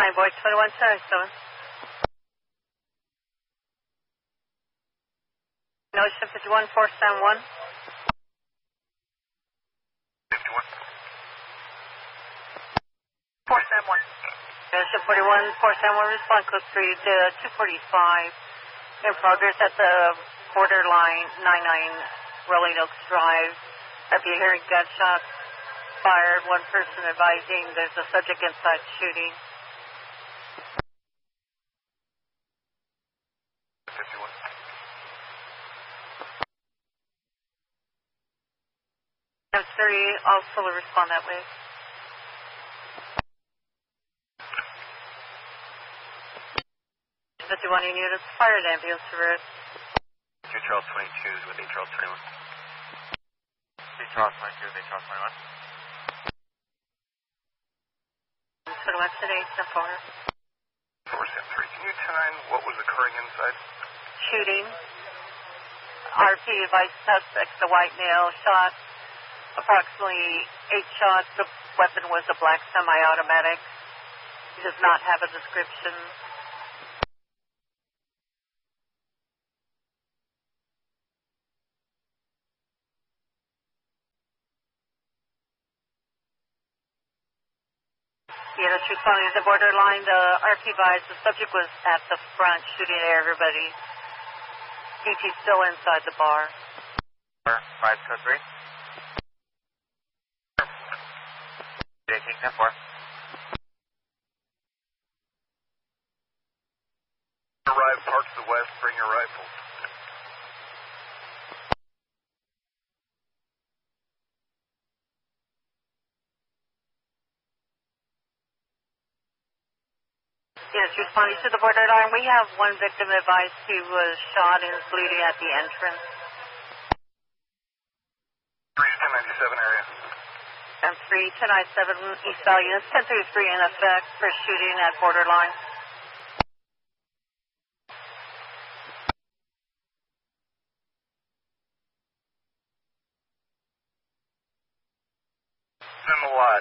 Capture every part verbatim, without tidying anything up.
Nine boy twenty-one seventy-seven. Notion fifty-one four seven one. fifty-one. four seven one. Notion forty-one four seven one. Respond code three to two forty-five. In progress at the borderline nine nine Rolling Oaks Drive. If you're hearing gunshots fired, one person advising there's a subject inside shooting. fifty-one. M three also will respond that way. fifty-one units, fire and ambulance service. two Charles twenty-two is with eight Charles twenty-one. eight Charles twenty-two is eight Charles twenty-one. twenty-one today, step forward. four seven three. Can you time what was occurring inside? Shooting. R P vice suspect, the white male, shot approximately eight shots. The weapon was a black semi-automatic. He does not have a description. Units responding to the borderline, the R P advised the subject was at the front shooting at everybody. D T still inside the bar. five two three. eighteen ten four. Arrive, park to the west, bring your rifles. Yes, responding to the borderline, we have one victim advised he was shot and is bleeding at the entrance. three ten ninety-seven area. And three ten ninety-seven East Valley units, ten thirty-three in effect for shooting at borderline. In the lot.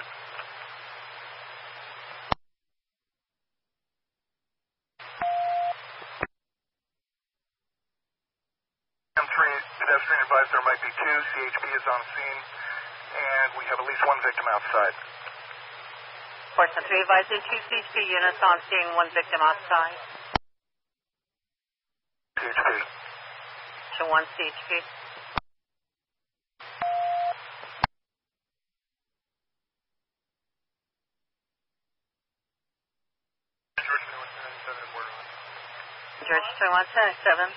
M three, pedestrian advised there might be two. C H P is on scene, and we have at least one victim outside. Force three advising two C H P units on scene, one victim outside. C H P. To one C H P. George twenty-one seventy-seven.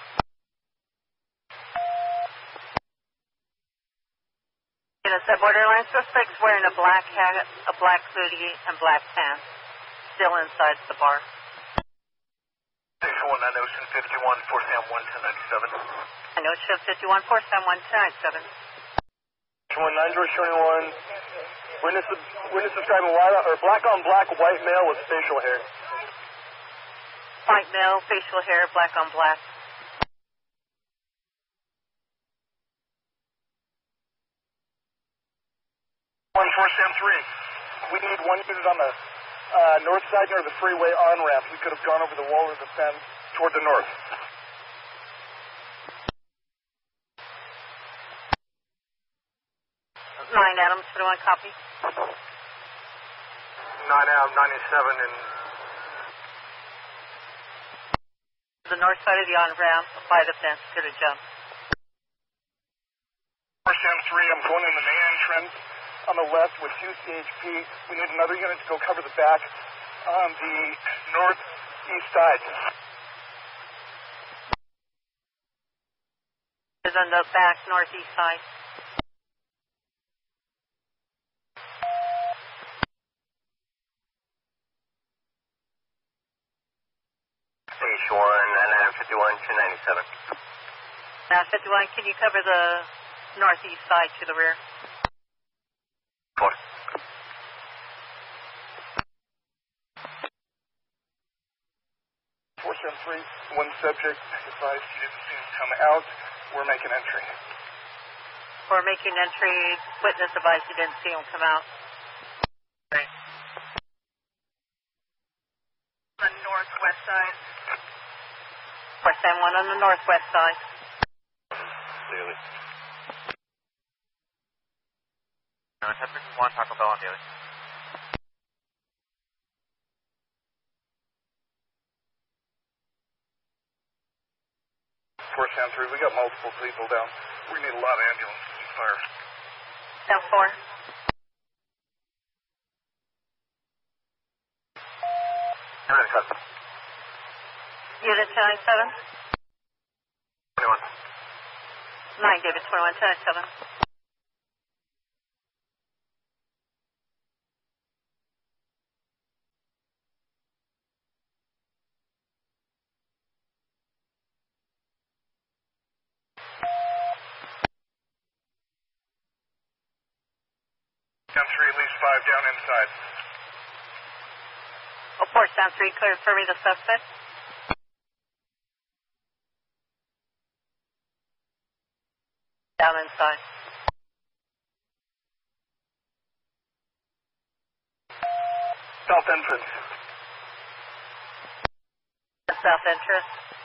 Units at borderline, suspects wearing a black hat, a black hoodie, and black pants. Still inside the bar. Station one, nine Ocean fifty-one, four Sam one ten ninety-seven. I know show fifty-one four seven one ten ninety-seven. Station one, nine George twenty-one. Witness, witness describing white, or black on black, white male with facial hair. White male, facial hair, black on black. one four Sam three. We need one unit on the uh, north side near the freeway on-ramp. We could have gone over the wall of the fence toward the north. Nine Adams, one copy. nine Adam ninety-seven and The north side of the on-ramp by the fence to the jump. four Sam three, I'm going in the main entrance on the left with two C H P. We need another unit to go cover the back on the northeast side. Is on the back northeast side. Station one, nine fifty-one, two ninety-seven. Now fifty-one, can you cover the northeast side to the rear? Four. four seven three, one subject advised you didn't see him come out. We're making entry. We're making entry. Witness advised you didn't see him come out. northwest side. four seven one on the northwest side. Daily. No, ten six one, Taco Bell on Daily. four seven three, we got multiple people down. We need a lot of ambulances and fire. ten four. Unit ten ninety-seven. twenty-one. nine, David, twenty-one, ten ninety-seven. ten three, at least five down inside. Oh, four seven three, clear for me the suspect. Down inside. South entrance. South entrance.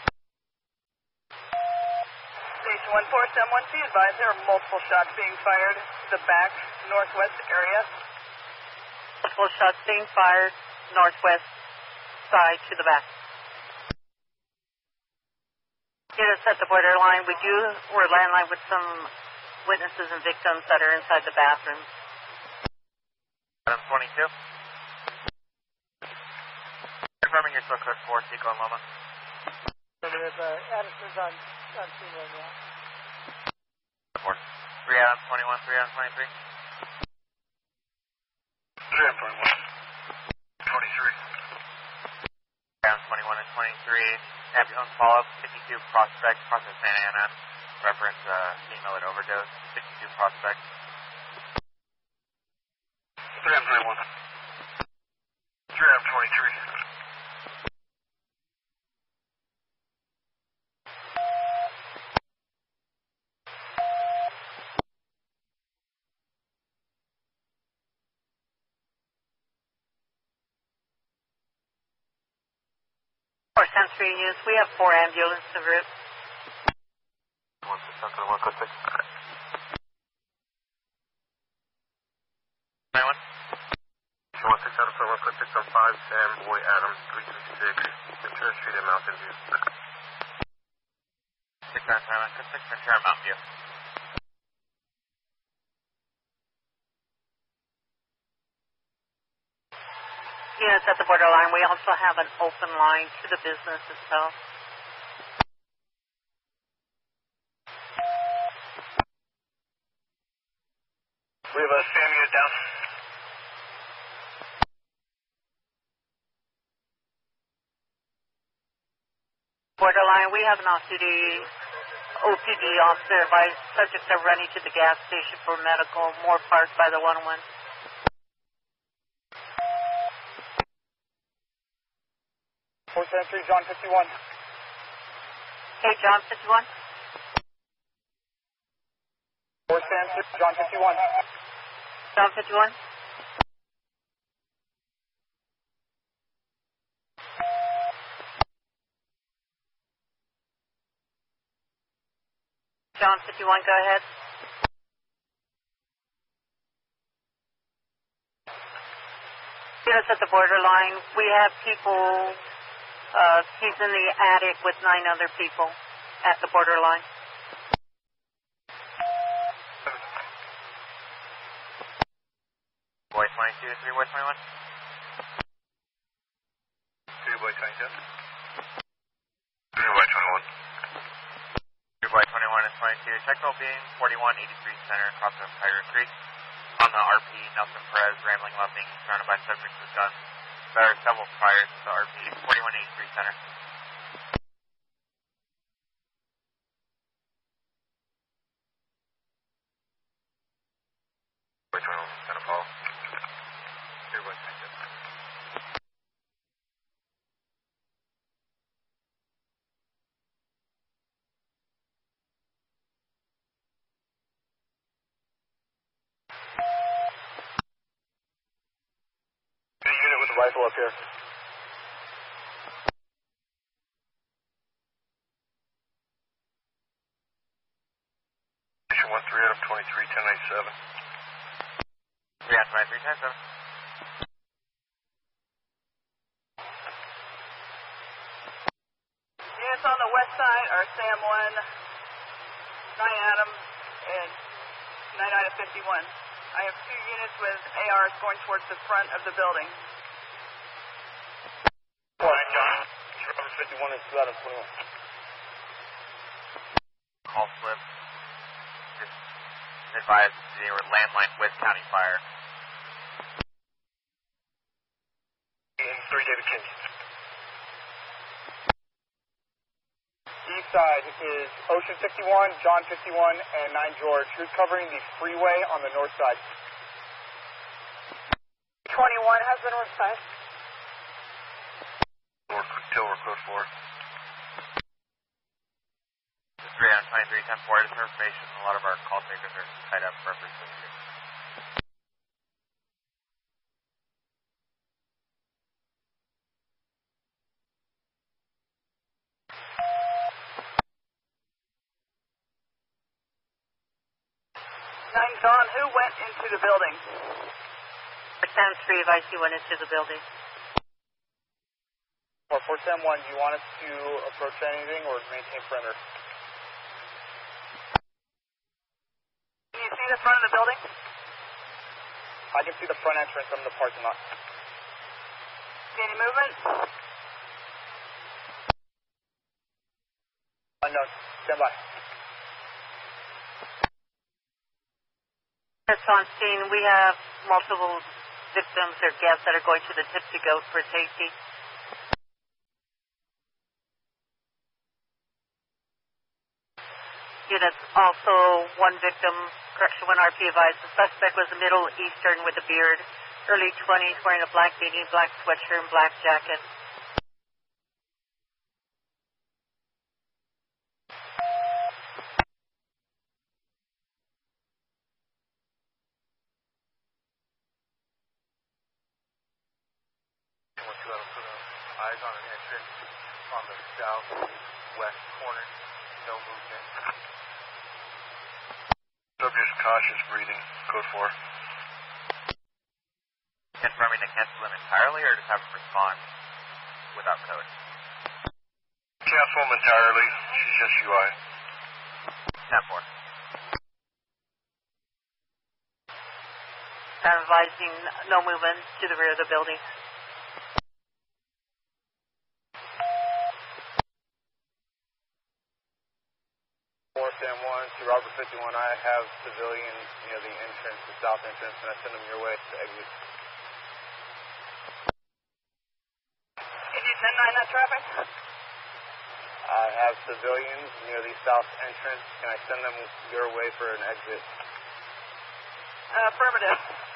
Station one four seven one, be advised there are multiple shots being fired to the back northwest area. Multiple shots being fired northwest side to the back. Units at the borderline, we do, we're landline with some witnesses and victims that are inside the bathroom. Adam twenty-two. Confirming you're still code four, Seco and Loma. There's uh, Addison's on, on scene right now. Four. three Adam twenty-one, three Adam twenty-three. three Adam twenty-one. twenty-three. Adam twenty-one and twenty-three. Ambulance follow-up, fifty-two Prospect, Process Santa Ana. Reference uh, female at overdose, fifty-two Prospect. three Adam twenty-one. three Adam twenty-three. four seven three units, we have four ambulances en route. one six seven one code six. Anyone? one six seven one code six on five, Sam Boy Adam three three six, Ventura Street in Mountain View. six nine seven, code six, Ventura Mountain View. Units at the borderline, we also have an open line to the business itself. We have a Sam unit down. Borderline, we have an off-duty O P D officer advised subjects are running to the gas station for medical, more parked by the one oh one. four seven three, John fifty-one. Hey, John fifty-one. four seven three, John fifty-one. John fifty-one. John fifty-one, go ahead. Units at the borderline, we have people, uh, he's in the attic with nine other people at the borderline. Boy twenty-two, three Boy twenty-one. three Boy twenty-two. three Boy twenty-one. three Boy twenty-one and twenty-two. Technical being forty-one eighty-three Center, across from Tiger Creek. On the R P, Nelson Perez, rambling, loving, surrounded by subjects with guns. There are several fires at the R P, forty-one eighty-three Center. Boy twenty-one, gonna follow. three Boy twenty-two. A unit with a rifle up here. three Adam twenty-three, ten ninety-seven. three Adam twenty-three, ten ninety-seven. Units on the west side are Sam one, nine Adam, and nine Adam fifty-one. I have two units with A Rs going towards the front of the building. Flying John, Robert fifty-one and two Adam twenty-one. Call slip. Just advised they were landline with county fire. And three David King. East side is Ocean fifty-one, John fifty-one, and nine George. Who's covering the freeway on the north side? twenty-one has the north side. Tilwer, code four. three Adam twenty-three, ten four. Just for information, a lot of our call takers are tied up for purposes. Nine John, who went into the building? Sam three of I C went into the building. For four Sam one, do you want us to approach anything or maintain perimeter? Can you see the front of the building? I can see the front entrance from the parking lot. See any movement? Unknown. Stand by. That's on scene. We have multiple victims or guests that are going to the Tipsy Goat for safety. Units also one victim, correction, one R P advised. The suspect was a Middle Eastern with a beard, early twenties, wearing a black beanie, black sweatshirt, and black jacket. Eyes on an entrance on the southwest corner. No movement. Subject's cautious breathing. Code four. Confirming to cancel them entirely or just have them respond without code? Cancel them entirely. She's just U I. ten four. I'm advising no movement to the rear of the building. four Sam one to Robert fifty-one. I have civilians near the entrance, the south entrance, and I send them your way to exit. Can you ten nine that traffic? I have civilians near the south entrance. Can I send them your way for an exit? Uh, affirmative.